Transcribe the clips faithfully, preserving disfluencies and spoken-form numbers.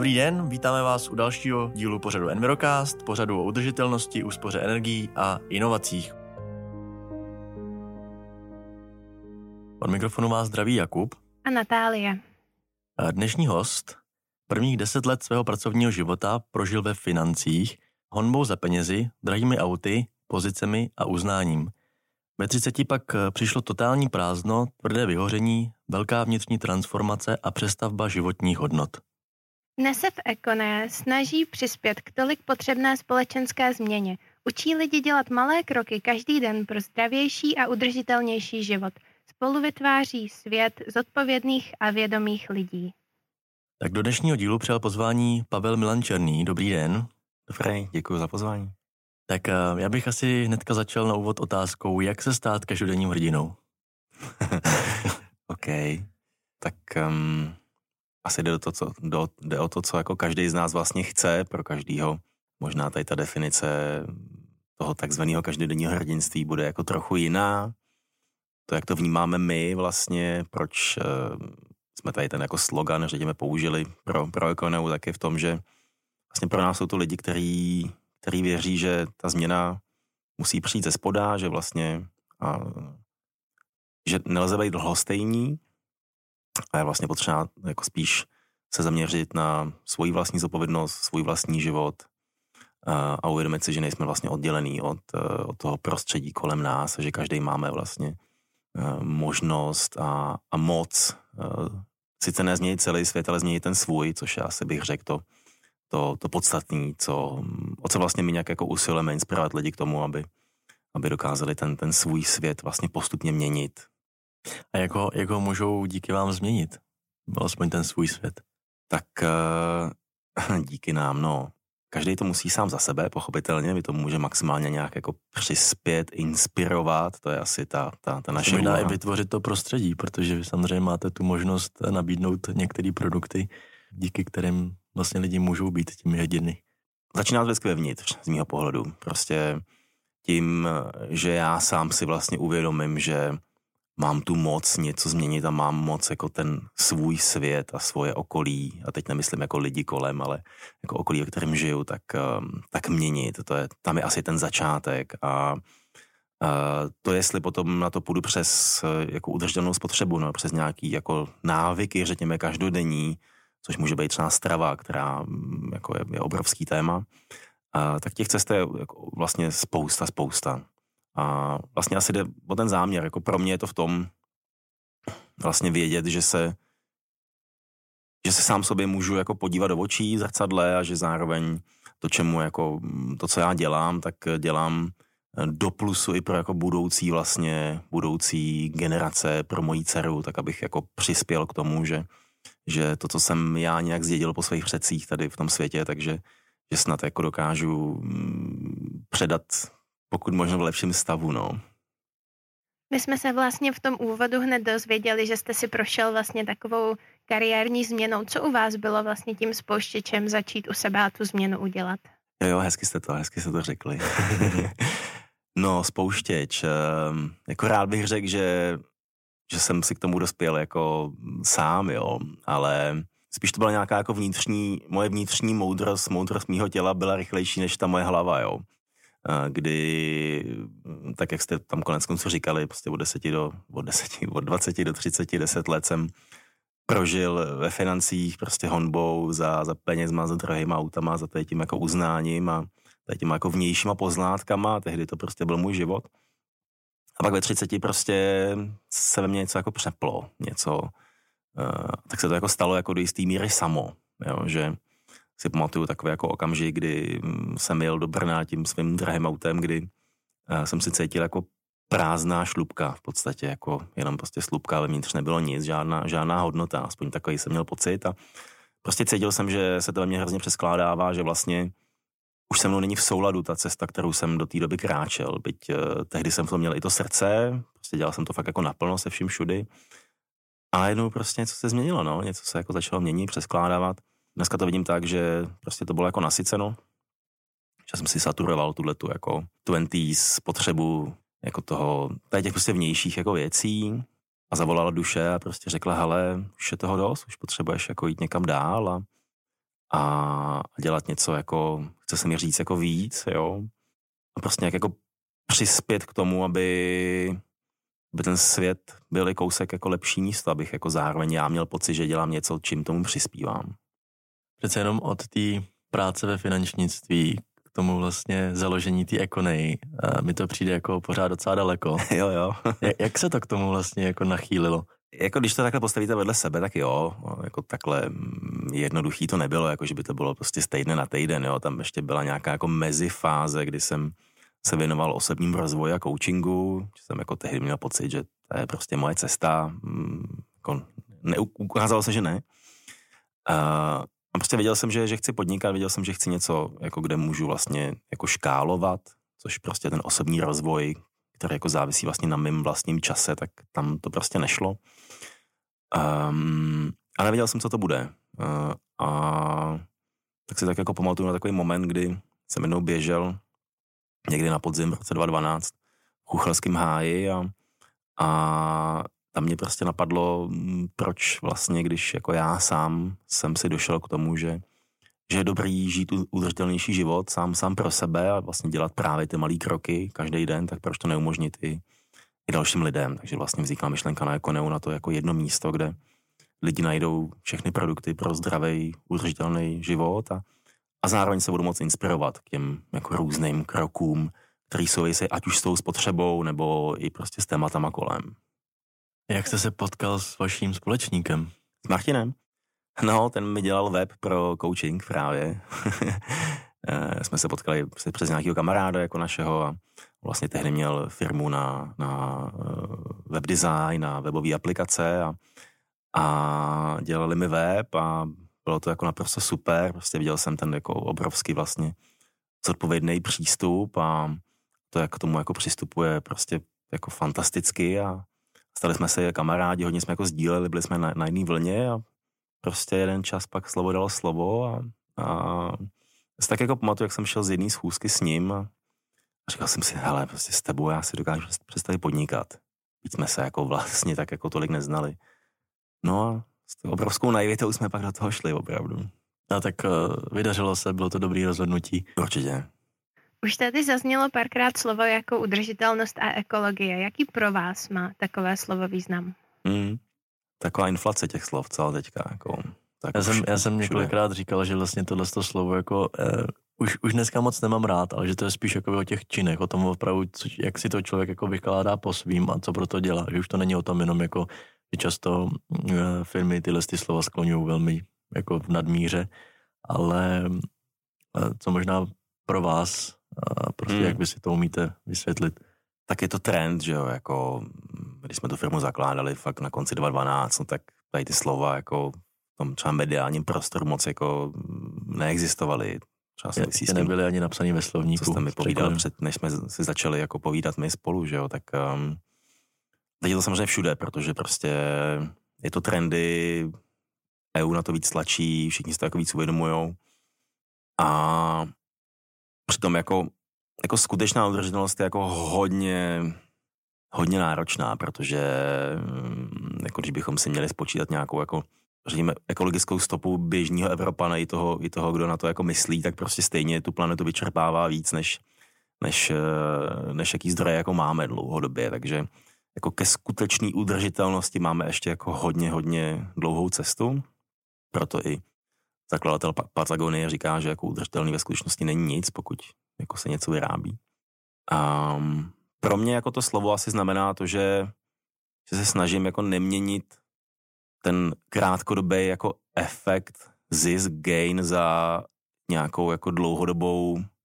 Dobrý den, vítáme vás u dalšího dílu pořadu Envirocast, pořadu o udržitelnosti, úspoře energií a inovacích. Od mikrofonu vás zdraví Jakub a Natálie. Dnešní host prvních deset let svého pracovního života prožil ve financích, honbou za penězi, drahými auty, pozicemi a uznáním. Ve třiceti pak přišlo totální prázdno, tvrdé vyhoření, velká vnitřní transformace a přestavba životních hodnot. Dnes se v Econé snaží přispět k tolik potřebné společenské změně. Učí lidi dělat malé kroky každý den pro zdravější a udržitelnější život. Spolu vytváří svět zodpovědných a vědomých lidí. Tak do dnešního dílu přijal pozvání Pavel Milan Černý. Dobrý den. Dobrý, děkuji za pozvání. Tak já bych asi hnedka začal na úvod otázkou, jak se stát každodenním hrdinou? OK, tak um, asi jde o, to, co, do, jde o to, co jako každý z nás vlastně chce pro každýho. Možná tady ta definice toho takzvaného každodenního hrdinství bude jako trochu jiná. To, jak to vnímáme my vlastně, proč uh, jsme tady ten jako slogan, řekněme, použili pro, pro Econou, tak je v tom, že vlastně pro nás jsou to lidi, který, který věří, že ta změna musí přijít ze spoda, že vlastně a, že nelze být lhostejný a je vlastně potřeba jako spíš se zaměřit na svoji vlastní zodpovědnost, svůj vlastní život a, a uvědomit si, že nejsme vlastně oddělený od, od toho prostředí kolem nás, že každý máme vlastně možnost a, a moc sice nezměnit celý svět, ale změnit ten svůj, což já asi bych řekl to, to, to podstatný, co, o co vlastně my nějak jako usilujeme inspirovat lidi k tomu, aby, aby dokázali ten, ten svůj svět vlastně postupně měnit. A jak ho, jak ho můžou díky vám změnit? Alespoň ten svůj svět. Tak díky nám, no. Každý to musí sám za sebe, pochopitelně, my to může maximálně nějak jako přispět, inspirovat, to je asi ta, ta, ta naše úloha. Možná i vytvořit to prostředí, protože vy samozřejmě máte tu možnost nabídnout některé produkty, díky kterým vlastně lidi můžou být těmi hrdiny. Začíná to vždycky vevnitř, z mýho pohledu. Prostě tím, že já sám si vlastně uvědomím, že mám tu moc něco změnit a mám moc jako ten svůj svět a svoje okolí, a teď nemyslím jako lidi kolem, ale jako okolí, ve kterém žiju, tak, tak měnit. To je, tam je asi ten začátek a, a to, jestli potom na to půjdu přes jako udržitelnou spotřebu, no, přes nějaký jako návyky, řekněme každodenní, což může být třeba strava, která jako je, je obrovský téma, a, tak těch cest je jako vlastně spousta, spousta. A vlastně asi jde o ten záměr, jako pro mě je to v tom vlastně vědět, že se, že se sám sobě můžu jako podívat do očí, zrcadle a že zároveň to, čemu jako, to, co já dělám, tak dělám do plusu i pro jako budoucí vlastně, budoucí generace, pro moji dceru, tak abych jako přispěl k tomu, že, že to, co jsem já nějak zdědil po svých předcích tady v tom světě, takže že snad jako dokážu předat pokud možno v lepším stavu, no. My jsme se vlastně v tom úvodu hned dozvěděli, že jste si prošel vlastně takovou kariérní změnou. Co u vás bylo vlastně tím spouštěčem začít u sebe a tu změnu udělat? Jo, jo, hezky jste to, hezky jste to řekli. No, spouštěč. Jako rád bych řekl, že, že jsem si k tomu dospěl jako sám, jo, ale spíš to byla nějaká jako vnitřní, moje vnitřní moudrost, moudrost mýho těla byla rychlejší než ta moje hlava, jo. Kdy, tak jak jste tam konec konců říkali, prostě od deseti do, od deseti, od dvaceti do třiceti, deset let jsem prožil ve financích prostě honbou za, za penězma, za drahýma autama, za tím jako uznáním a tím jako vnějšíma poznátkama, tehdy to prostě byl můj život. A pak ve třiceti prostě se ve mně něco jako přeplo, něco, uh, tak se to jako stalo jako do jistý míry samo, jo, že si pamatuju takový jako okamžik, kdy jsem jel do Brna tím svým drahým autem, kdy jsem si cítil jako prázdná šlupka v podstatě, jako jenom prostě slupka, ale vnitř nebylo nic, žádná, žádná hodnota, aspoň takový jsem měl pocit a prostě cítil jsem, že se to ve mně hrozně přeskládává, že vlastně už se mnou není v souladu ta cesta, kterou jsem do té doby kráčel, byť tehdy jsem v tom měl i to srdce, prostě dělal jsem to fakt jako naplno se vším všudy a jednou prostě něco se změnilo, no, něco se jako začalo měnit, přeskládávat. Dneska to vidím tak, že prostě to bylo jako nasyceno, že jsem si saturoval tuhletu jako dvacátých potřebu jako toho, tady těch prostě vnějších jako věcí a zavolala duše a prostě řekla, hele, už je toho dost, už potřebuješ jako jít někam dál a, a dělat něco jako, chce se mi říct jako víc, jo. A prostě nějak jako přispět k tomu, aby, aby ten svět byl i kousek jako lepší místo, abych jako zároveň já měl pocit, že dělám něco, čím tomu přispívám. Přece jenom od té práce ve finančnictví k tomu vlastně založení té Econej, mi to přijde jako pořád docela daleko. jo, jo. Jak se to k tomu vlastně jako nachýlilo? Jako když to takhle postavíte vedle sebe, tak jo, jako takhle jednoduchý to nebylo, jako že by to bylo prostě z týdne na týden, jo, tam ještě byla nějaká jako mezifáze, kdy jsem se věnoval osobním rozvoji a coachingu, že jsem jako tehdy měl pocit, že to je prostě moje cesta, jako neukázalo se, že ne. A prostě věděl jsem, že, že chci podnikat, věděl jsem, že chci něco, jako kde můžu vlastně jako škálovat, což prostě ten osobní rozvoj, který jako závisí vlastně na mém vlastním čase, tak tam to prostě nešlo. Um, a nevěděl jsem, co to bude. Uh, a tak si tak jako pamatuju na takový moment, kdy jsem jednou běžel někdy na podzim v roce dva tisíce dvanáct v Chuchelském háji a, a tam mě prostě napadlo, proč vlastně, když jako já sám jsem si došel k tomu, že, že je dobrý žít udržitelnější život sám sám pro sebe a vlastně dělat právě ty malý kroky každý den, tak proč to neumožnit i, i dalším lidem. Takže vlastně vznikla myšlenka na Econeu na to jako jedno místo, kde lidi najdou všechny produkty pro zdravý, udržitelný život a, a zároveň se budou moct inspirovat k těm jako různým krokům, který souvisí ať už s tou spotřebou nebo i prostě s tématama kolem. Jak jste se potkal s vaším společníkem? S Martinem. No, ten mi dělal web pro coaching právě. Jsme se potkali přes nějakého kamaráda jako našeho a vlastně tehdy měl firmu na, na web design, na webové aplikace a, a dělali mi web a bylo to jako naprosto super. Prostě viděl jsem ten jako obrovský vlastně zodpovědný přístup a to, jak k tomu jako přistupuje prostě jako fantasticky a stali jsme se kamarádi, hodně jsme jako sdíleli, byli jsme na, na jedné vlně a prostě jeden čas pak slovo dalo slovo a, a já tak jako pamatuju, jak jsem šel z jedné schůzky s ním a říkal jsem si, hele, prostě s tebou já si dokážu představit podnikat. Byť jsme se jako vlastně tak jako tolik neznali. No a s tou obrovskou naivitou jsme pak do toho šli opravdu. A tak uh, vydařilo se, bylo to dobrý rozhodnutí. Určitě. Už tady zaznělo párkrát slovo jako udržitelnost a ekologie. Jaký pro vás má takové slovo význam? Hmm. Taková inflace těch slov celá teďka. Jako, tak já, už, jsem, já jsem všude. několikrát říkal, že vlastně tohle slovo jako, eh, už, už dneska moc nemám rád, ale že to je spíš jako o těch činech, o tom opravdu, co, jak si to člověk jako vykládá po svým a co pro to dělá. Že už to není o tom jenom jako, že často eh, firmy tyhle ty slova skloňují velmi jako v nadmíře, ale eh, co možná pro vás, a prostě hmm. jak vy si to umíte vysvětlit? Tak je to trend, že jo, jako když jsme tu firmu zakládali fakt na konci dva tisíce dvanáct, no tak tady ty slova jako v tom třeba mediálním prostoru moc jako neexistovaly. Třeba je, je nebyly ani napsaný ve slovníku. Co jste mi povídal před, než jsme si začali jako povídat my spolu, že jo, tak um, teď je to samozřejmě všude, protože prostě je to trendy, E U na to víc tlačí, všichni si to jako víc uvědomujou a přitom jako, jako skutečná udržitelnost je jako hodně, hodně náročná, protože jako když bychom si měli spočítat nějakou jako, řekněme, ekologickou stopu běžného Evropana i toho, i toho, kdo na to jako myslí, tak prostě stejně tu planetu vyčerpává víc, než, než, než jaký zdroje jako máme dlouhodobě, takže jako ke skutečné udržitelnosti máme ještě jako hodně, hodně dlouhou cestu, proto i zakladatel Patagonie říká, že jako udržitelný ve skutečnosti není nic, pokud jako se něco vyrábí. A pro mě jako to slovo asi znamená to, že, že se snažím jako neměnit ten krátkodobý jako efekt, zisk, gain za nějakou jako dlouhodobou uh,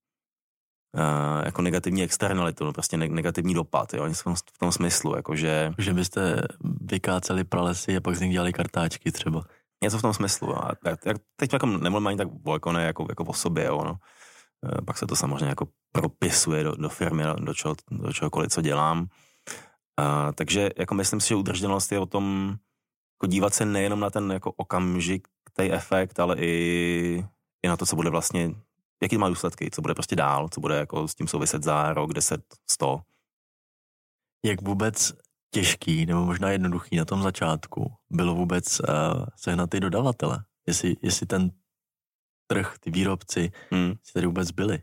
jako negativní externalitu, no prostě negativní dopad, jo, v tom smyslu, jako že... Že byste vykáceli pralesy a pak z nich dělali kartáčky třeba. Něco v tom smyslu. A teď jako nemluvím ani tak o Econe, jako, jako o sobě, jo, no. Pak se to samozřejmě jako propisuje do, do firmy, do, čeho, do čehokoliv, co dělám. A, takže jako myslím si, že udržitelnost je o tom jako dívat se nejenom na ten jako okamžik, ten efekt, ale i, i na to, co bude vlastně, jaký má důsledky, co bude prostě dál, co bude jako s tím souviset za rok, deset, sto. Jak vůbec těžký, nebo možná jednoduchý na tom začátku bylo vůbec uh, sehnat ty dodavatele? Jestli, jestli ten trh, ty výrobci, hmm. si tady vůbec byli?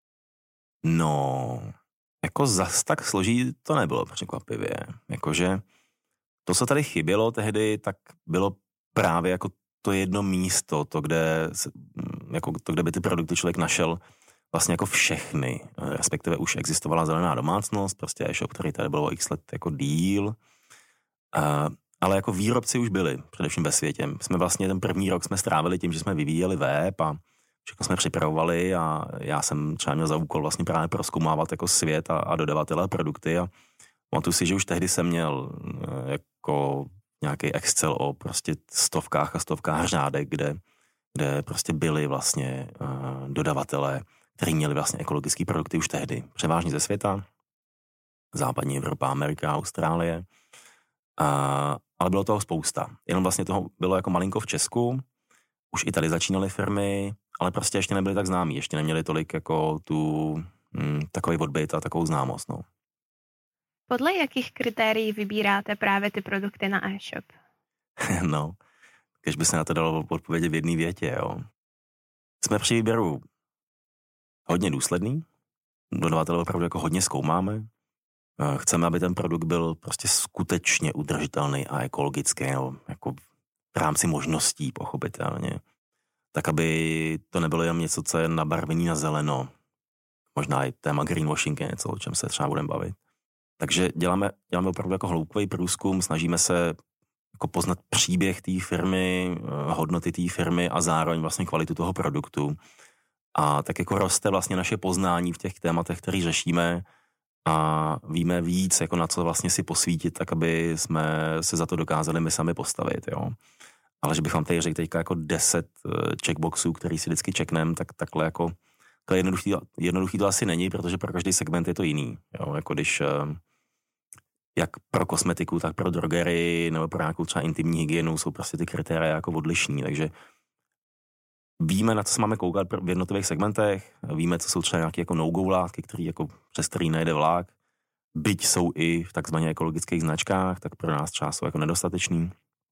No, jako zas tak složitý to nebylo překvapivě. Jakože to, co tady chybělo tehdy, tak bylo právě jako to jedno místo, to, kde, se, jako to, kde by ty produkty člověk našel vlastně jako všechny. Respektive už existovala zelená domácnost, prostě e-shop, který tady bylo x let jako díl. A, ale jako výrobci už byli, především ve světě. Jsme vlastně ten první rok jsme strávili tím, že jsme vyvíjeli web a všechno jsme připravovali a já jsem třeba měl za úkol vlastně právě prozkoumávat jako svět a, a dodavatele produkty a pamatuju si, že už tehdy jsem měl jako nějaký Excel o prostě stovkách a stovkách řádek, kde, kde prostě byli vlastně uh, dodavatelé, kteří měli vlastně ekologické produkty už tehdy. Převážně ze světa, západní Evropa, Amerika, Austrálie. Uh, ale bylo toho spousta. Jenom vlastně toho bylo jako malinko v Česku. Už i tady začínaly firmy, ale prostě ještě nebyly tak známí. Ještě neměli tolik jako tu hm, takový odbyt a takovou známost. No. Podle jakých kritérií vybíráte právě ty produkty na e-shop? No, když by se na to dalo odpovědět v jedné větě, jo. Jsme při výběru hodně důsledný, dodavatelé opravdu jako hodně zkoumáme. Chceme, aby ten produkt byl prostě skutečně udržitelný a ekologický, no, jako v rámci možností, pochopitelně. Tak, aby to nebylo jen něco, co je nabarvení na zeleno. Možná i téma greenwashing je něco, o čem se třeba budeme bavit. Takže děláme, děláme opravdu jako hloubkový průzkum, snažíme se jako poznat příběh té firmy, hodnoty té firmy a zároveň vlastně kvalitu toho produktu. A tak jako roste vlastně naše poznání v těch tématech, které řešíme a víme víc, jako na co vlastně si posvítit, tak aby jsme se za to dokázali my sami postavit, jo. Ale že bych vám tady řekl teďka jako deset checkboxů, který si vždycky checknem, tak takhle jako to jednoduchý, jednoduchý to asi není, protože pro každý segment je to jiný. Jo? Jako když jak pro kosmetiku, tak pro drogery nebo pro nějakou třeba intimní hygienu jsou prostě ty kritéria jako odlišní, takže víme, na co se máme koukat v jednotlivých segmentech, víme, co jsou třeba nějaké jako no-go látky, který jako přes který nejde vlak, byť jsou i v takzvaně ekologických značkách, tak pro nás třeba jsou jako nedostatečný.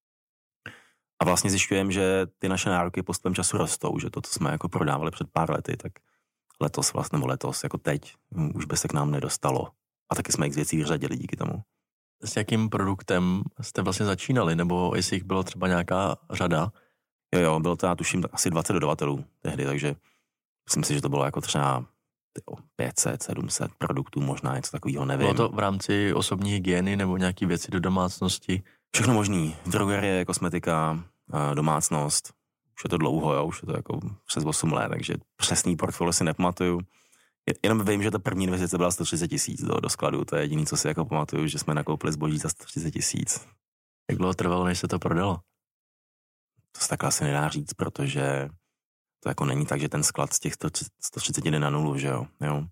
A vlastně zjišťujeme, že ty naše nároky postupem času rostou, že to, co jsme jako prodávali před pár lety, tak letos vlastně, nebo letos, jako teď, už by se k nám nedostalo. A taky jsme x věcí vyřadili díky tomu. S jakým produktem jste vlastně začínali, nebo jestli jich bylo třeba nějaká řada? Jo, jo, bylo to, já tuším, asi dvacet dodavatelů tehdy, takže myslím si, že to bylo jako třeba pět set, sedm set produktů, možná něco takového, nevím. Bylo to v rámci osobní hygieny nebo nějaký věci do domácnosti? Všechno možný. Drogerie, kosmetika, domácnost. Už je to dlouho, jo, už je to jako přes osm let, takže přesný portfolio si nepamatuju. Jenom vím, že ta první investice byla sto třicet tisíc do, do skladu, to je jediné, co si jako pamatuju, že jsme nakoupili zboží za sto třicet tisíc. Jak dlouho trvalo, než se to prodalo? To se takhle asi nedá říct, protože to jako není tak, že ten sklad z těch sto třicet jde na nulu, že jo. jo.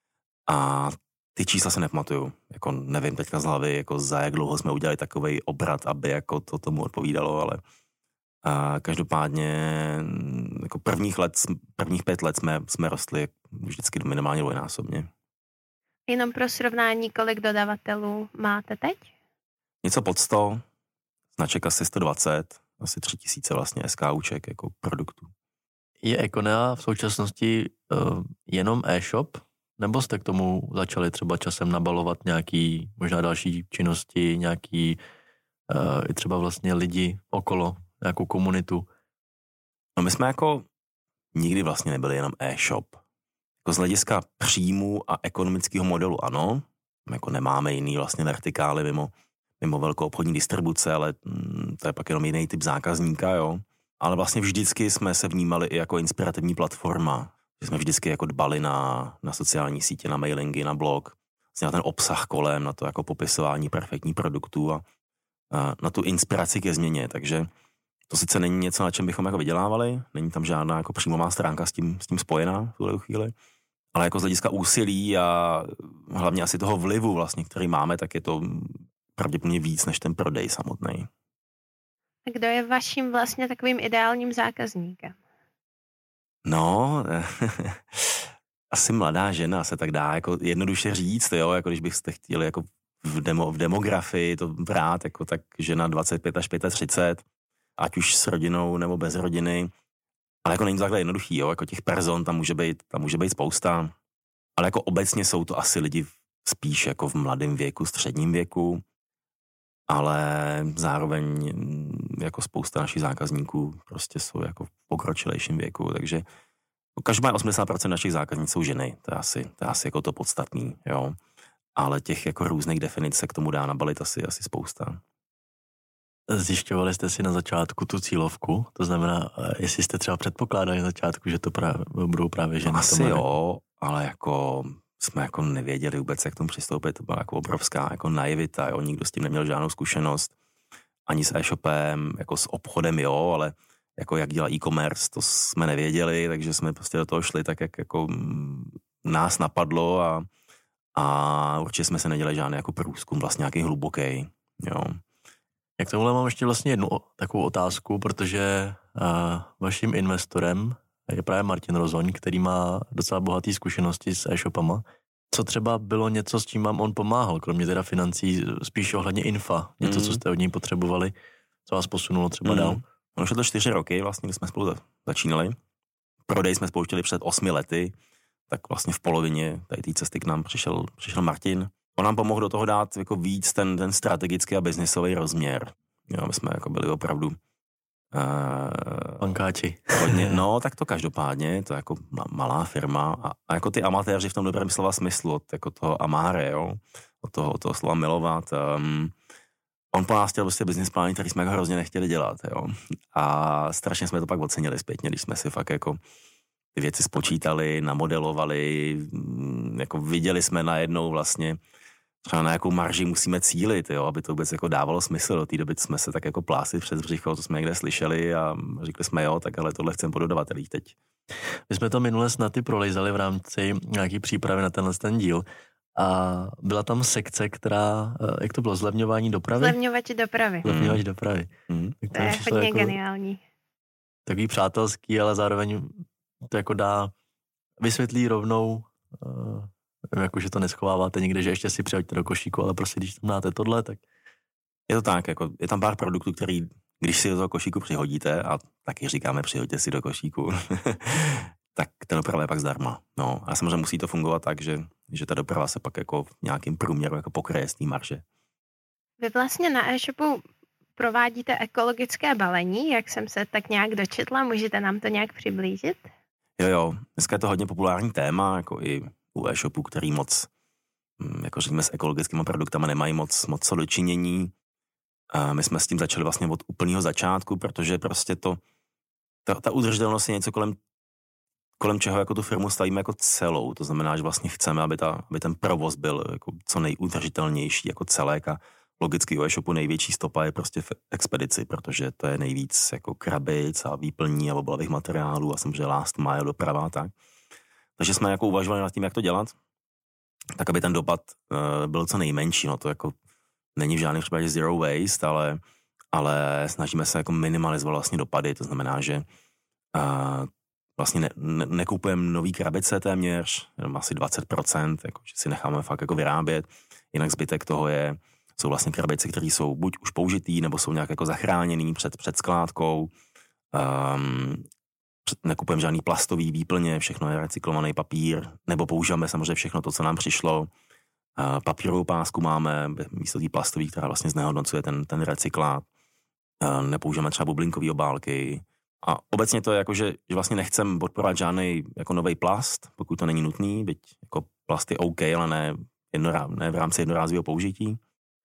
A ty čísla se nepamatuju, jako nevím teďka z hlavy, jako za jak dlouho jsme udělali takovej obrat, aby jako to tomu odpovídalo, ale a každopádně jako prvních let, prvních pět let jsme, jsme rostli vždycky minimálně dvojnásobně. Jenom pro srovnání, kolik dodavatelů máte teď? Něco pod sto, značek asi sto dvacet, asi tři tisíce vlastně SKUček jako produktů. Je Econea v současnosti uh, jenom e-shop? Nebo jste k tomu začali třeba časem nabalovat nějaký, možná další činnosti, nějaký uh, i třeba vlastně lidi okolo, nějakou komunitu? No my jsme jako nikdy vlastně nebyli jenom e-shop. Jako z hlediska příjmu a ekonomického modelu ano, jako nemáme jiný vlastně vertikály mimo, mimo velkou obchodní distribuce, ale mm, to je pak jenom jiný typ zákazníka, jo. Ale vlastně vždycky jsme se vnímali i jako inspirativní platforma, že jsme vždycky jako dbali na, na sociální sítě, na mailingy, na blog, vlastně na ten obsah kolem, na to jako popisování perfektní produktů a, a na tu inspiraci ke změně, takže to sice není něco, na čem bychom jako vydělávali, není tam žádná jako příjmová stránka s tím, s tím spojená v tuhle chvíli, ale jako z hlediska úsilí a hlavně asi toho vlivu vlastně, který máme, tak je to pravděpodobně víc než ten prodej samotný. A kdo je vaším vlastně takovým ideálním zákazníkem? No, asi mladá žena se tak dá jako jednoduše říct, jo, jako když byste chtěli jako v, demo, v demografii to brát, jako tak žena dvacet pět až třicet pět, ať už s rodinou nebo bez rodiny. Ale jako není to takhle jednoduchý, jo, jako těch person tam může být, tam může být spousta, ale jako obecně jsou to asi lidi spíš jako v mladém věku, středním věku, ale zároveň jako spousta našich zákazníků prostě jsou jako v pokročilejším věku, takže každopádně osmdesát procent našich zákazníků jsou ženy, to je asi, to je asi jako to podstatný, jo, ale těch jako různých definic se k tomu dá nabalit asi, asi spousta. Zjišťovali jste si na začátku tu cílovku? To znamená, jestli jste třeba předpokládali na začátku, že to právě, budou právě ženy? No asi jo, ale jako jsme jako nevěděli vůbec, jak k tomu přistoupit. To byla jako obrovská jako naivita, jo. Nikdo s tím neměl žádnou zkušenost. Ani s e-shopem, jako s obchodem, jo, ale jako jak dělá e-commerce, to jsme nevěděli, takže jsme prostě do toho šli tak, jak jako nás napadlo a, a určitě jsme se nedělali žádný jako průzkum, vlastně nějaký hluboký, jo. Jak tomuhle mám ještě vlastně jednu takovou otázku, protože uh, vaším investorem je právě Martin Rozoň, který má docela bohatý zkušenosti s e-shopama. Co třeba bylo něco, s čím vám on pomáhal, kromě teda financí, spíš ohledně infa, něco, mm. co jste od něj potřebovali, co vás posunulo třeba mm. dál? Ono šlo to čtyři roky, vlastně, když jsme spolu začínali. Prodej jsme spouštěli před osmi lety, tak vlastně v polovině tady té cesty k nám přišel, přišel Martin. On nám pomohl do toho dát jako víc ten, ten strategický a biznisový rozměr. Jo, my jsme jako byli opravdu Uh, Pankáči. Hodně, no, tak to každopádně, to je jako malá firma a, a jako ty amatéři v tom dobrém slova smyslu, od jako toho amáre, jo, od toho, od toho slova milovat. Um, on po nás chtěl prostě business plány, který jsme jako hrozně nechtěli dělat, jo. A strašně jsme to pak ocenili zpětně, když jsme si fakt jako ty věci spočítali, namodelovali, jako viděli jsme najednou vlastně třeba na jakou marži musíme cílit, jo, aby to vůbec jako dávalo smysl. Do té doby jsme se tak jako plásli přes břicho, to jsme někde slyšeli a řekli jsme jo, tak ale tohle chceme po dodavatelích teď. My jsme to minule snad i prolejzali v rámci nějaký přípravy na tenhle ten díl a byla tam sekce, která, jak to bylo, zlevňování dopravy? Zlevňovač dopravy. Zlevňovač dopravy. Mm. Tak to je hodně jako geniální. Takový přátelský, ale zároveň to jako dá, vysvětlí rovnou, uh, jako, že to neschováváte někde, že ještě si přihoďte do košíku, ale prostě když tam dáte tohle, tak... Je to tak, jako je tam pár produktů, který, když si do toho košíku přihodíte, a taky říkáme přihoďte si do košíku, tak ta doprava je pak zdarma. No, a samozřejmě musí to fungovat tak, že, že ta doprava se pak jako v nějakým průměru jako pokryje z té marže. Vy vlastně na e-shopu provádíte ekologické balení, jak jsem se tak nějak dočetla, můžete nám to nějak přiblížit? Jo, jo, dneska je to hodně populární téma, jako i u e-shopu, který moc, jako řekněme, s ekologickými produktami nemají moc, moc co dočinění. A my jsme s tím začali vlastně od úplného začátku, protože prostě to, ta, ta udržitelnost je něco, kolem, kolem čeho jako tu firmu stavíme jako celou. To znamená, že vlastně chceme, aby, ta, aby ten provoz byl jako co nejudržitelnější jako celek a logicky u e-shopu největší stopa je prostě v expedici, protože to je nejvíc jako krabic a výplní a obalových materiálů a samozřejmě last mile doprava a tak. Takže jsme jako uvažovali nad tím, jak to dělat, tak aby ten dopad uh, byl co nejmenší. No to jako není v žádném případě zero waste, ale, ale snažíme se jako minimalizovat vlastně dopady. To znamená, že uh, vlastně ne, ne, nekupujeme nový krabice téměř, jenom asi dvacet procent, jako, že si necháme fakt jako vyrábět. Jinak zbytek toho je, jsou vlastně krabice, které jsou buď už použitý, nebo jsou nějak jako zachráněný před, před skládkou. Um, nekupujeme žádný plastový výplně, všechno je recyklovaný papír, nebo používáme samozřejmě všechno to, co nám přišlo. Papírovou pásku máme, místo té plastový, která vlastně znehodnocuje ten, ten recyklát. Nepoužíváme třeba bublinkové obálky. A obecně to je jako, že, že vlastně nechcem podporovat žádný jako nový plast, pokud to není nutný, byť jako plast je OK, ale ne, jednorá, ne v rámci jednorázového použití.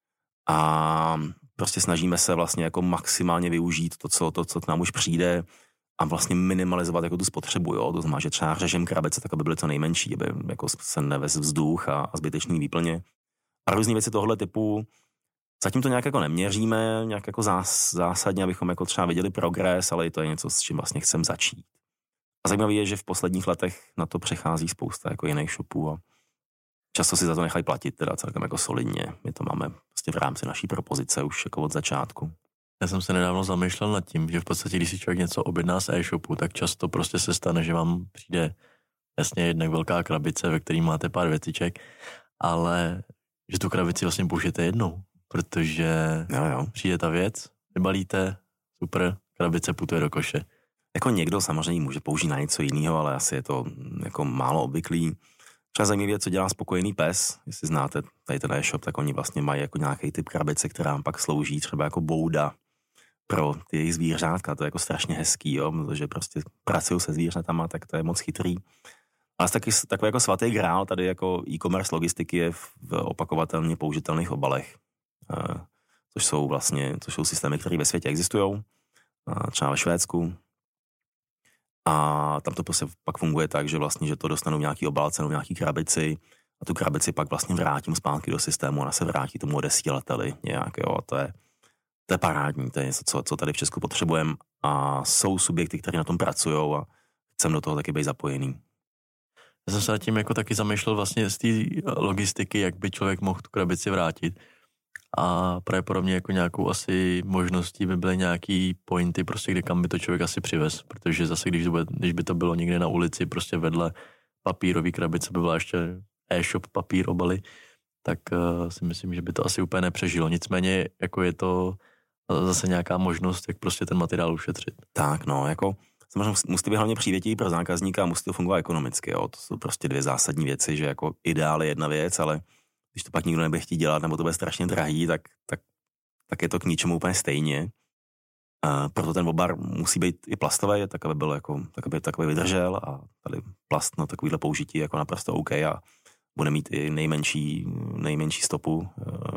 A prostě snažíme se vlastně jako maximálně využít to, co, to, co k nám už přijde, a vlastně minimalizovat jako tu spotřebu, jo. To znamená, že třeba řežem krabice tak, aby byly co nejmenší, aby jako se nevez vzduch a, a zbytečný výplně. A různý věci tohohle typu, zatím to nějak jako neměříme, nějak jako zás, zásadně, abychom jako třeba viděli progres, ale to je něco, s čím vlastně chcem začít. A zajímavé je, že v posledních letech na to přechází spousta jako jiných shopů a často si za to nechají platit teda celkem jako solidně. My to máme prostě v rámci naší propozice už jako od začátku. Já jsem se nedávno zamýšlel nad tím, že v podstatě, když si člověk něco objedná z e-shopu, tak často prostě se stane, že vám přijde jasně jednak velká krabice, ve které máte pár věciček, ale že tu krabici vlastně použijete jednou, protože jo, jo. přijde ta věc, vybalíte, super, krabice putuje do koše. Jako někdo samozřejmě může použít na něco jiného, ale asi je to jako málo obvyklý. Třeba zajímavé, co dělá Spokojený pes, jestli znáte tady ten e-shop, tak oni vlastně mají jako nějaký typ krabice, která pak slouží třeba jako bouda pro ty jejich zvířátka, to je jako strašně hezký, jo, protože prostě pracují se zvířatama, tak to je moc chytrý. Ale taky takový jako svatý grál tady jako e-commerce logistiky je v opakovatelně použitelných obalech, což jsou vlastně, což jsou systémy, které ve světě existují, třeba ve Švédsku. A tam to prostě pak funguje tak, že vlastně, že to dostanou nějaký obal, cenou nějaký krabici a tu krabici pak vlastně vrátím zpátky do systému, ona se vrátí tomu odesílateli nějak, jo, a to je, to je parádní, to je něco, co, co tady v Česku potřebujeme a jsou subjekty, které na tom pracují a chcem do toho taky být zapojený. Já jsem se nad tím jako taky zamýšlel vlastně z té logistiky, jak by člověk mohl tu krabici vrátit. A pravděpodobně jako nějakou asi možností by byly nějaký pointy, prostě kde kam by to člověk asi přivez, protože zase když, by, když by to bylo někde na ulici, prostě vedle papírový krabice by byla ještě e-shop papír obaly, tak uh, si myslím, že by to asi úplně nepřežilo. Nicméně jako je to zase nějaká možnost, jak prostě ten materiál ušetřit. Tak no, jako samozřejmě musí být hlavně přívětivý pro zákazníka a musí to fungovat ekonomicky, jo. To jsou prostě dvě zásadní věci, že jako ideál je jedna věc, ale když to pak nikdo nebude chtít dělat, nebo to bude strašně drahý, tak, tak, tak je to k ničemu úplně stejně. Uh, proto ten obar musí být i plastový, tak aby byl jako, tak aby, tak aby vydržel a tady plast na takovýhle použití jako naprosto OK a bude mít i nejmenší, nejmenší stopu. Uh,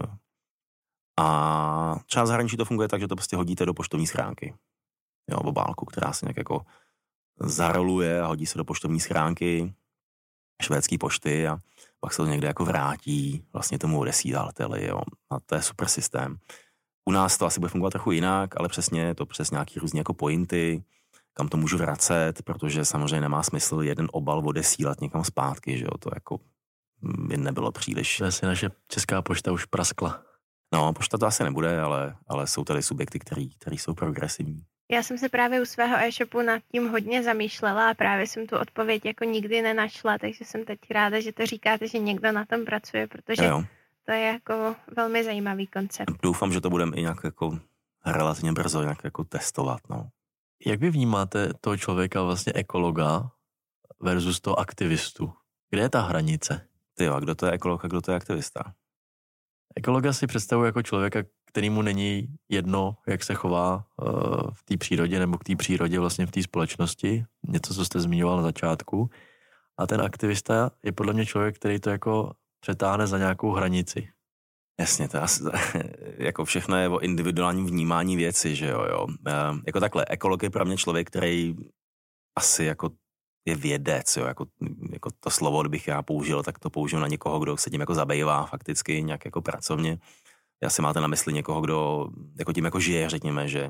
a třeba v zahraničí to funguje tak, že to prostě hodíte do poštovní schránky. Jo, obálku, která se nějak jako zaroluje a hodí se do poštovní schránky švédský pošty a pak se to někde jako vrátí vlastně tomu odesílateli, jo. A to je super systém. U nás to asi bude fungovat trochu jinak, ale přesně to přes nějaký různý jako pointy, kam to můžu vracet, protože samozřejmě nemá smysl jeden obal odesílat někam zpátky, že jo, to jako by nebylo příliš. To asi naše česká pošta už praskla. No, pošta to asi nebude, ale, ale jsou tady subjekty, který, který jsou progresivní. Já jsem se právě u svého e-shopu nad tím hodně zamýšlela a právě jsem tu odpověď jako nikdy nenašla, takže jsem teď ráda, že to říkáte, že někdo na tom pracuje, protože jo. To je jako velmi zajímavý koncept. Doufám, že to budeme i nějak jako relativně brzo nějak jako testovat, no. Jak vy vnímáte toho člověka vlastně ekologa versus toho aktivistu? Kde je ta hranice? Ty jo, kdo to je ekolog a kdo to je aktivista? Ekologa si představuje jako člověka, kterýmu není jedno, jak se chová uh, v té přírodě nebo k té přírodě vlastně v té společnosti. Něco, co jste zmiňoval na začátku. A ten aktivista je podle mě člověk, který to jako přetáhne za nějakou hranici. Jasně, to asi, jako všechno je o individuálním vnímání věci, že jo, jo. E, jako takhle, ekolog je pro mě člověk, který asi jako je vědec, jo, jako, jako to slovo, kdybych já použil, tak to použiju na někoho, kdo se tím jako zabývá fakticky nějak jako pracovně. Já si máte na mysli někoho, kdo jako tím jako žije, řekněme, že,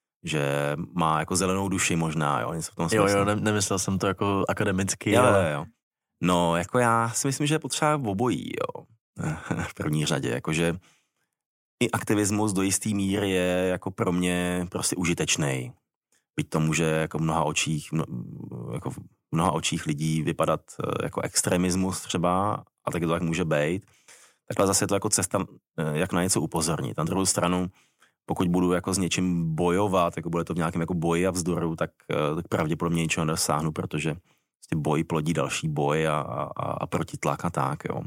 že má jako zelenou duši možná, jo, něco v tom smyslu. Jo, jo, ne, nemyslel jsem to jako akademicky, jo, ale... Jo. No, jako já si myslím, že je potřeba obojí, jo, v první řadě, jakože i aktivismus do jistý míry je jako pro mě prostě užitečný. Byť to může jako mnoha očích, jako v mnoha očích lidí vypadat jako extremismus třeba, a taky to tak může být. Takhle zase je to jako cesta, jak na něco upozornit. Na druhou stranu, pokud budu jako s něčím bojovat, jako bude to v nějakém jako boji a vzdoru, tak, tak pravděpodobně ničeho nedosáhnu, protože prostě boj plodí další boj a, a, a protitlak a tak, jo.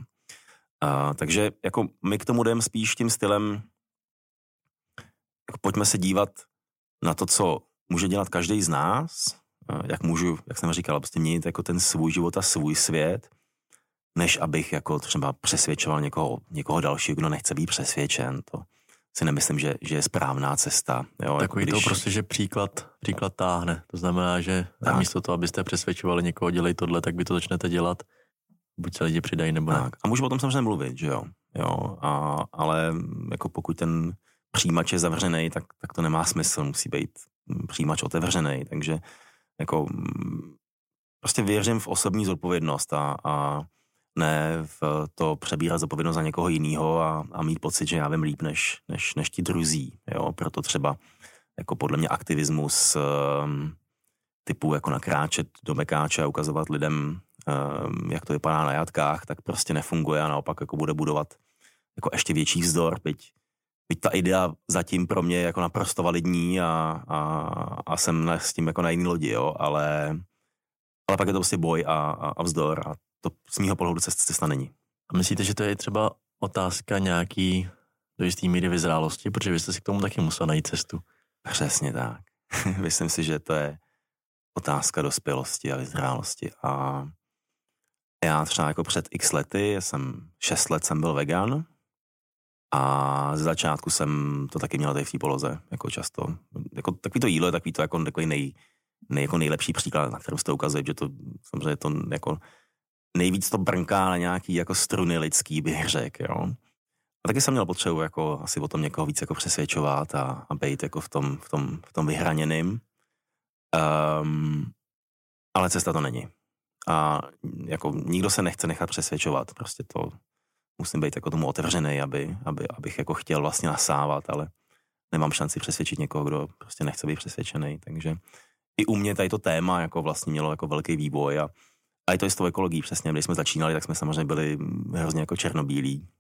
A, takže jako my k tomu jdeme spíš tím stylem, jako pojďme se dívat na to, co může dělat každý z nás, jak můžu, jak jsem říkal, prostě měnit jako ten svůj život a svůj svět, než abych jako třeba přesvědčoval někoho, někoho dalšího, kdo nechce být přesvědčen. To si nemyslím, že, že je správná cesta. Jo, Takový jako když... to prostě, že příklad, příklad táhne. To znamená, že místo toho, abyste přesvědčovali někoho, dělej tohle, tak vy to začnete dělat. Buď se lidi přidají, nebo ne. Tak. A můžu o tom samozřejmě mluvit, že jo. jo a, ale jako pokud ten přijímač je zavřený, tak, tak to nemá smysl. Musí být přijímač otevřený. Takže jako prostě věřím v osobní zodpovědnost a, a ne v to přebírat zodpovědnost za někoho jiného a, a mít pocit, že já vím líp než, než, než ti druzí. Jo? Proto třeba jako podle mě aktivismus um, typu jako nakráčet do mekáče a ukazovat lidem, um, jak to vypadá na jatkách, tak prostě nefunguje a naopak jako bude budovat jako ještě větší vzdor, byť byť ta idea zatím pro mě jako naprosto validní a, a, a jsem s tím jako na jiný lodi, jo, ale, ale pak je to prostě boj a, a, a vzdor a to z mýho pohledu cesta, cesta není. A myslíte, že to je třeba otázka nějaký do jistý míry vyzrálosti, protože vy jste si k tomu taky musel najít cestu? Přesně tak. Myslím si, že to je otázka dospělosti a vyzrálosti a já třeba jako před x lety, jsem šest let jsem byl vegan a z začátku jsem to taky měl tady v té poloze, jako často. Jako, takový to jídlo je takový to jako, takový nej, nej, jako nejlepší příklad, na kterém se to ukazuje, že to samozřejmě to jako nejvíc to brnká na nějaký jako struny lidský, bych řekl, jo. A taky jsem měl potřebu jako asi o tom někoho víc jako přesvědčovat a, a být jako v tom, v tom, v tom vyhraněným. Um, ale cesta to není. A jako nikdo se nechce nechat přesvědčovat. Prostě to musím být jako tomu otevřený, aby, aby, abych jako chtěl vlastně nasávat, ale nemám šanci přesvědčit někoho, kdo prostě nechce být přesvědčený. Takže i u mě tady to téma jako vlastně mělo jako velký vývoj a, a i to je s tou ekologií přesně. Když jsme začínali, tak jsme samozřejmě byli hrozně jako černobílí.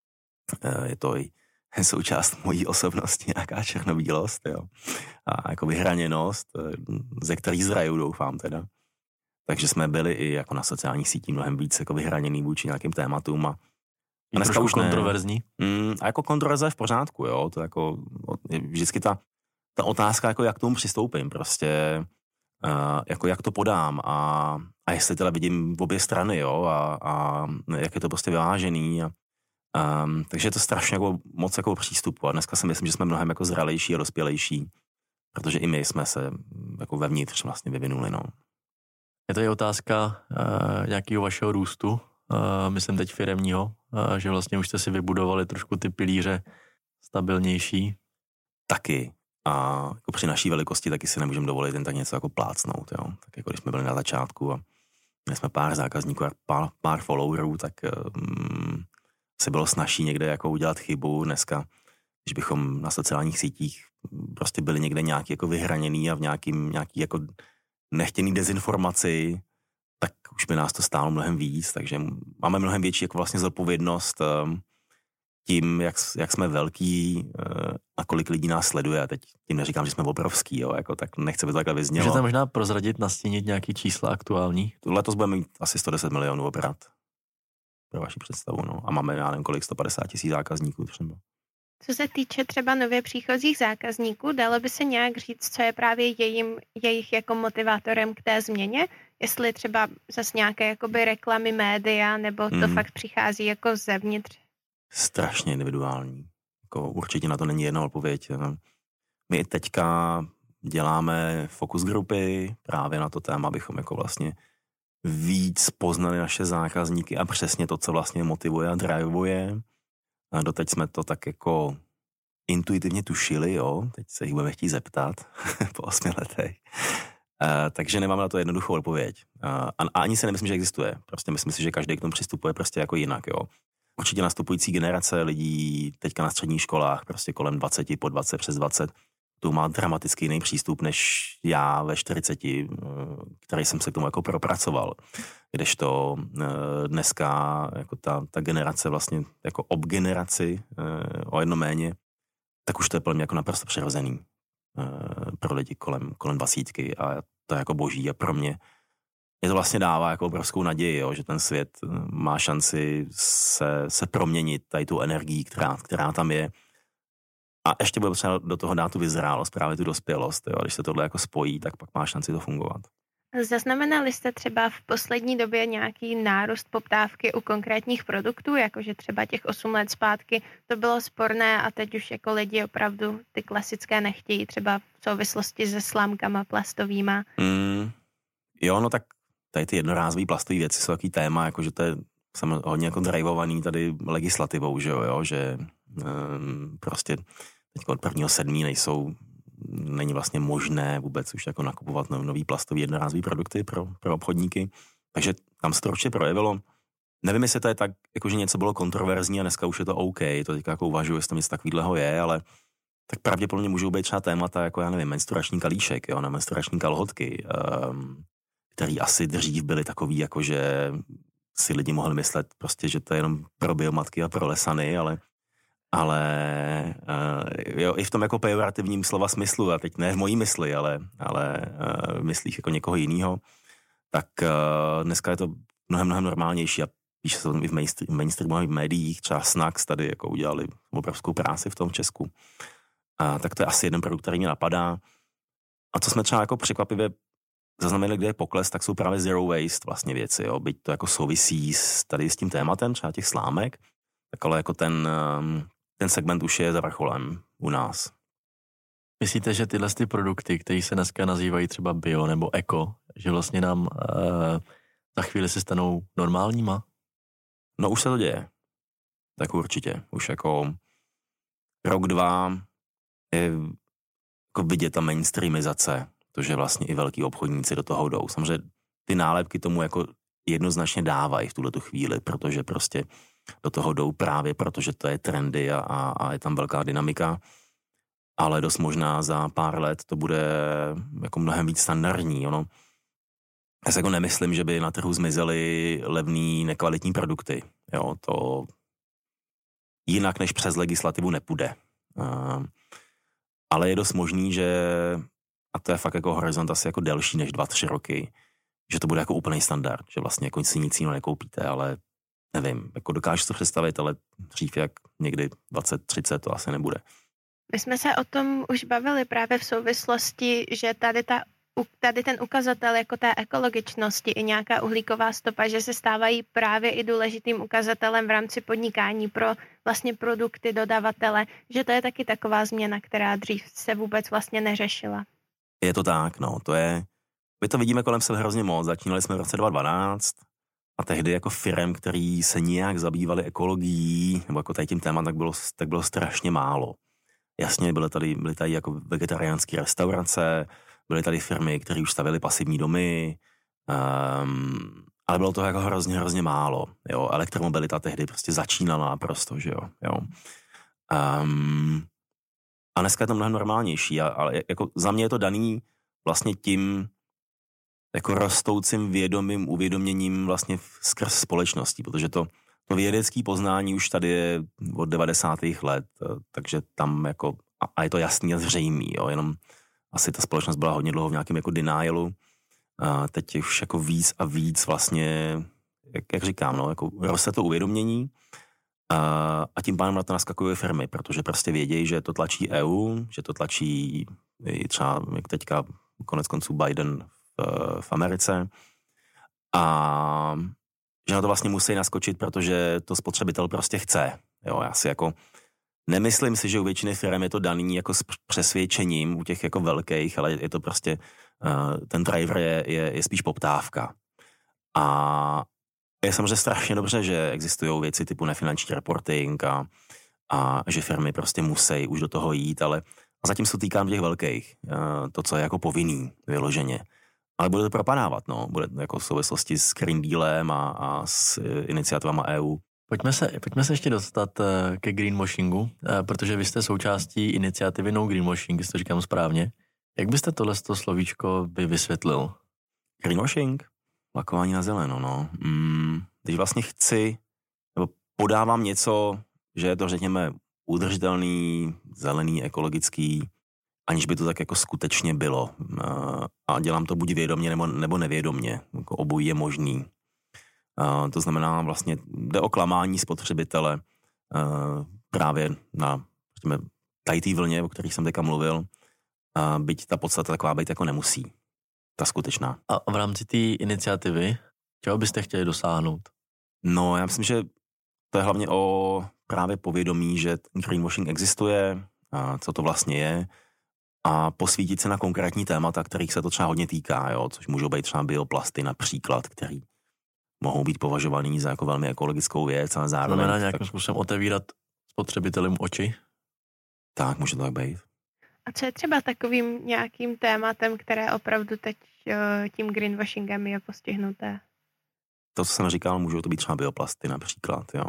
Je to i součást mojí osobnosti, nějaká černobílost, jo. A jako vyhraněnost, ze který zraju, doufám teda. Takže jsme byli i jako na sociálních sítích mnohem víc jako vyhraněný vůči nějakým tématům a, a dneska už kontroverzní. Mm, a jako kontroverze je v pořádku, jo. To jako je vždycky ta, ta otázka, jako jak k tomu přistoupím, prostě uh, jako jak to podám a, a jestli teda vidím v obě strany, jo, a, a jak je to prostě vyvážený a Um, takže je to strašně jako moc jako přístupu a dneska si myslím, že jsme mnohem jako zralejší a dospělejší, protože i my jsme se jako vevnitř vlastně vyvinuli, no. Je to i otázka uh, nějakého vašeho růstu, uh, myslím teď firemního, uh, že vlastně už jste si vybudovali trošku ty pilíře stabilnější. Taky. A jako při naší velikosti taky si nemůžeme dovolit jen tak něco jako plácnout, jo. Tak jako když jsme byli na začátku a měli jsme pár zákazníků a pár, pár followerů, tak um, se bylo snažší někde jako udělat chybu. Dneska, když bychom na sociálních sítích prostě byli někde nějaký jako vyhraněný a v nějakým, nějaký jako nechtěný dezinformaci, tak už by nás to stálo mnohem víc, takže máme mnohem větší jako vlastně zodpovědnost tím, jak, jak jsme velký a kolik lidí nás sleduje. A teď tím neříkám, že jsme obrovský, jo, jako tak nechce by to takhle vyznělo. Můžete možná prozradit, nastínit nějaký čísla aktuální? Letos budeme mít asi sto deset milionů obrat. Pro vaši představu, no. A máme, já nevím, kolik, sto padesát tisíc zákazníků třeba. Co se týče třeba nově příchozích zákazníků, dalo by se nějak říct, co je právě jejím, jejich jako motivátorem k té změně? Jestli třeba zase nějaké jakoby reklamy média, nebo to mm. fakt přichází jako zevnitř? Strašně individuální. Jako určitě na to není jedna odpověď. My teďka děláme fokus grupy právě na to téma, abychom jako vlastně víc poznali naše zákazníky a přesně to, co vlastně motivuje a drivuje. A doteď jsme to tak jako intuitivně tušili, jo. Teď se jich budeme chtít zeptat po osmi letech. Uh, takže nemáme na to jednoduchou odpověď. Uh, a, a ani se nemyslím, že existuje. Prostě myslím si, že každý k tomu přistupuje prostě jako jinak, jo. Určitě nastupující generace lidí teďka na středních školách, prostě kolem dvacet, po dvacet, přes dvacet, tu má dramaticky jiný přístup než já ve čtyřiceti, který jsem se k tomu jako propracoval. Kdežto dneska jako ta, ta generace vlastně jako ob generaci o jedno méně, tak už to je pro mě jako naprosto přirozený pro lidi kolem, kolem dvacítky a to je jako boží a pro mě je to vlastně dává jako obrovskou naději, jo, že ten svět má šanci se, se proměnit tady tu energii, která, která tam je. A ještě bude potřeba do toho dát tu vyzrálost, právě tu dospělost. Jo. Když se tohle jako spojí, tak pak má šanci to fungovat. Zaznamenali jste třeba v poslední době nějaký nárůst poptávky u konkrétních produktů, jakože třeba těch osm let zpátky to bylo sporné a teď už jako lidi opravdu ty klasické nechtějí, třeba v souvislosti se slámkama plastovýma? Mm, jo, no tak tady ty jednorázové plastové věci jsou takový téma, jakože to je hodně jako drivovaný tady legislativou, že jo, jo že um, prostě teď od prvního sedmý nejsou, není vlastně možné vůbec už jako nakupovat nový plastový jednorázový produkty pro, pro obchodníky, takže tam se to určitě projevilo. Nevím, jestli to je tak, jakože něco bylo kontroverzní a dneska už je to OK, to teďka jako uvažuji, jestli tam něco takového je, ale tak pravděpodobně můžou být třeba témata jako, já nevím, menstruační kalíšek, jo, na menstruační kalhotky, um, který asi dřív byly takový, jakože si lidi mohli myslet prostě, že to je jenom pro biomatky a pro lesany, ale ale uh, jo, i v tom jako pejorativním slova smyslu, a teď ne v mojí mysli, ale, ale uh, myslíš jako někoho jiného, tak uh, dneska je to mnohem, mnohem normálnější a píše se to i v mainstream, mainstreamových médiích, třeba Snacks tady jako udělali obrovskou práci v tom Česku. Uh, tak to je asi jeden produkt, který mě napadá. A co jsme třeba jako překvapivě zaznamenali, kde je pokles, tak jsou právě zero waste vlastně věci, jo. Byť to jako souvisí s, tady s tím tématem, třeba těch slámek, tak ale jako ten, ten segment už je za vrcholem u nás. Myslíte, že tyhle ty produkty, které se dneska nazývají třeba bio nebo eko, že vlastně nám uh, za chvíli se stanou normálníma? No už se to děje. Tak určitě. Už jako rok, dva je jako vidět ta mainstreamizace, to, že vlastně i velký obchodníci do toho jdou. Samozřejmě ty nálepky tomu jako jednoznačně dávají v tuhletu chvíli, protože prostě do toho jdou právě, protože to je trendy a, a, a je tam velká dynamika, ale dost možná za pár let to bude jako mnohem víc standardní. Ono. Já si jako nemyslím, že by na trhu zmizely levný, nekvalitní produkty. Jo, to jinak než přes legislativu nepůjde. Uh, ale je dost možný, že, a to je fakt jako horizont asi jako delší než dva, tři roky, že to bude jako úplný standard, že vlastně jako si nic jiného nekoupíte, ale nevím, jako dokážu to představit, ale dřív jak někdy dvacet třicet to asi nebude. My jsme se o tom už bavili právě v souvislosti, že tady, ta, tady ten ukazatel jako té ekologičnosti i nějaká uhlíková stopa, že se stávají právě i důležitým ukazatelem v rámci podnikání pro vlastně produkty, dodavatele, že to je taky taková změna, která dřív se vůbec vlastně neřešila. Je to tak, no, to je, my to vidíme kolem sebe hrozně moc, začínali jsme v roce dva tisíce dvanáct a tehdy jako firem, který se nějak zabývali ekologií, nebo jako tady tím témat, tak bylo, tak bylo strašně málo. Jasně, byly tady, byly tady jako vegetariánské restaurace, byly tady firmy, které už stavěly pasivní domy, um, ale bylo to jako hrozně, hrozně málo. Jo. Elektromobilita tehdy prostě začínala naprosto, že jo. jo. Um, a dneska je to mnohem normálnější, ale jako za mě je to daný vlastně tím jako rostoucím vědomým uvědoměním vlastně skrz společností, protože to To vědecké poznání už tady je od devadesátých let, takže tam jako, a je to jasný a zřejmý, jo, jenom asi ta společnost byla hodně dlouho v nějakém jako denialu, a teď je už jako víc a víc vlastně, jak, jak říkám, no, jako roste to uvědomění a, a tím pádem na to naskakují firmy, protože prostě vědějí, že to tlačí E U, že to tlačí třeba jak teďka konec konců Biden v, v Americe a že na to vlastně musí naskočit, protože to spotřebitel prostě chce. Jo, já si jako nemyslím si, že u většiny firm je to daný jako s přesvědčením u těch jako velkých, ale je to prostě, uh, ten driver je, je, je spíš poptávka. A je samozřejmě strašně dobře, že existují věci typu nefinanční reporting a, a že firmy prostě musí už do toho jít, ale a zatím se to týká těch velkých. Uh, to, co je jako povinný vyloženě. Ale bude to propadávat, no. Bude jako v souvislosti s Green Dealem a, a s iniciativama E U. Pojďme se, pojďme se ještě dostat ke greenwashingu, protože vy jste součástí iniciativy No Greenwashing, jestli to říkám správně. Jak byste tohle slovíčko by vysvětlil? Greenwashing? Lakování na zeleno, no. Mm, když vlastně chci, nebo podávám něco, že je to, řekněme, udržitelný, zelený, ekologický, aniž by to tak jako skutečně bylo. A dělám to buď vědomě nebo, nebo nevědomě. Jako obojí je možný. A to znamená vlastně, jde o klamání spotřebitele právě na tady té vlně, o kterých jsem teďka mluvil, a byť ta podstata taková být jako nemusí. Ta skutečná. A v rámci té iniciativy, čeho byste chtěli dosáhnout? No, já myslím, že to je hlavně o právě povědomí, že greenwashing existuje, a co to vlastně je, a posvítit se na konkrétní témata, kterých se to třeba hodně týká, jo, což můžou být třeba bioplasty například, který mohou být považovaný za jako velmi ekologickou věc, ale zároveň... Znamená nějakým způsobem otevírat spotřebitelům oči? Tak, může to tak být. A co je třeba takovým nějakým tématem, které opravdu teď tím greenwashingem je postihnuté? To, co jsem říkal, můžou to být třeba bioplasty například, jo.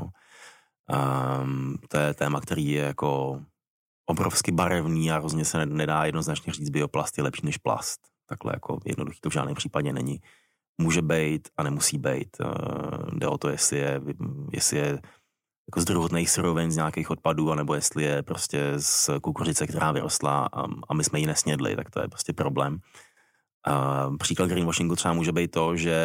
Um, to je téma, který je jako obrovsky barevný a hrozně se nedá jednoznačně říct, bioplast je lepší než plast. Takhle jako jednoduchý to v žádném případě není. Může být a nemusí být. Jde o to, jestli je, jestli je jako z druhotných surovin, z nějakých odpadů, anebo jestli je prostě z kukuřice, která vyrostla a, a my jsme ji nesnědli, tak to je prostě problém. A příklad greenwashingu třeba může být to, že,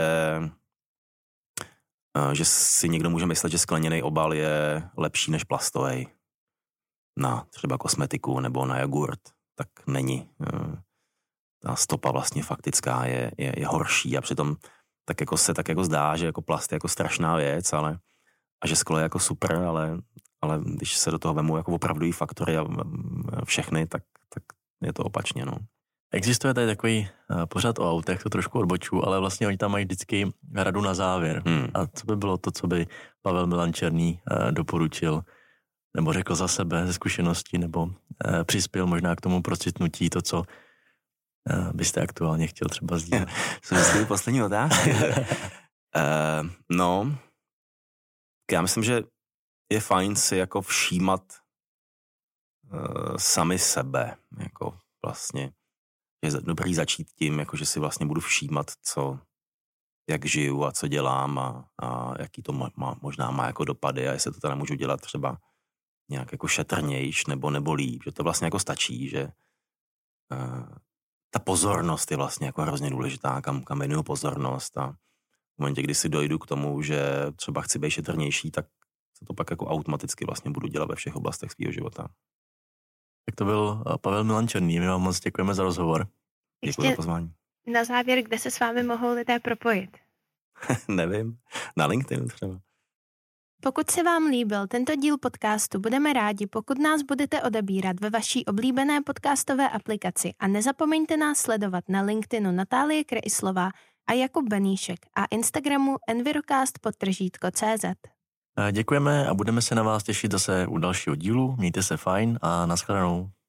že si někdo může myslet, že skleněný obal je lepší než plastový na třeba kosmetiku nebo na jogurt, tak není. Ta stopa vlastně faktická je, je, je horší a přitom tak jako se tak jako zdá, že jako plast je jako strašná věc, ale a že sklo je jako super, ale, ale když se do toho vemu jako opravdují faktory a všechny, tak, tak je to opačně, no. Existuje tady takový uh, pořad o autech, to trošku odboču, ale vlastně oni tam mají vždycky radu na závěr. Hmm. A co by bylo to, co by Pavel Milan Černý uh, doporučil, nebo řekl za sebe ze zkušenosti, nebo uh, přispěl možná k tomu procitnutí, to, co uh, byste aktuálně chtěl třeba sdílet. Jsem vždycky poslední otázka. uh, no, já myslím, že je fajn si jako všímat uh, sami sebe, jako vlastně. Je dobrý začít tím, jako že si vlastně budu všímat, co, jak žiju a co dělám a, a jaký to má, možná má jako dopady a jestli to teda můžu dělat třeba nějak jako šetrnějš nebo nebo líp, že to vlastně jako stačí, že uh, ta pozornost je vlastně jako hrozně důležitá, kam, kam věnuju pozornost a v momentě, kdy si dojdu k tomu, že třeba chci být šetrnější, tak se to pak jako automaticky vlastně budu dělat ve všech oblastech svého života. Tak to byl Pavel Milan Černý. My vám moc děkujeme za rozhovor. Děkuji za pozvání. Na závěr, kde se s vámi mohou lidé propojit? Nevím. Na LinkedIn třeba. Pokud se vám líbil tento díl podcastu, budeme rádi, pokud nás budete odebírat ve vaší oblíbené podcastové aplikaci a nezapomeňte nás sledovat na LinkedInu Natálie Kreislová a Jakub Beníšek a Instagramu envirocast podtržítko cé zet. Děkujeme a budeme se na vás těšit zase u dalšího dílu. Mějte se fajn a nashledanou.